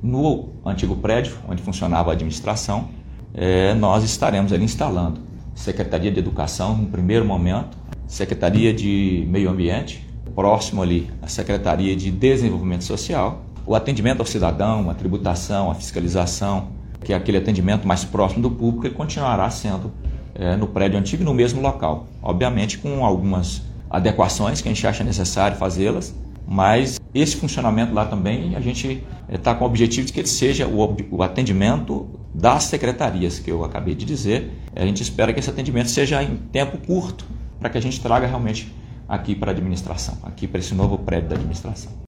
no antigo prédio, onde funcionava a administração, nós estaremos ali instalando Secretaria de Educação no primeiro momento, Secretaria de Meio Ambiente, próximo ali a Secretaria de Desenvolvimento Social, o atendimento ao cidadão, a tributação, a fiscalização, que é aquele atendimento mais próximo do público, ele continuará sendo no prédio antigo e no mesmo local. Obviamente com algumas adequações que a gente acha necessário fazê-las, mas esse funcionamento lá também a gente está com o objetivo de que ele seja o atendimento das secretarias, que eu acabei de dizer. A gente espera que esse atendimento seja em tempo curto, para que a gente traga realmente aqui para a administração, aqui para esse novo prédio da administração.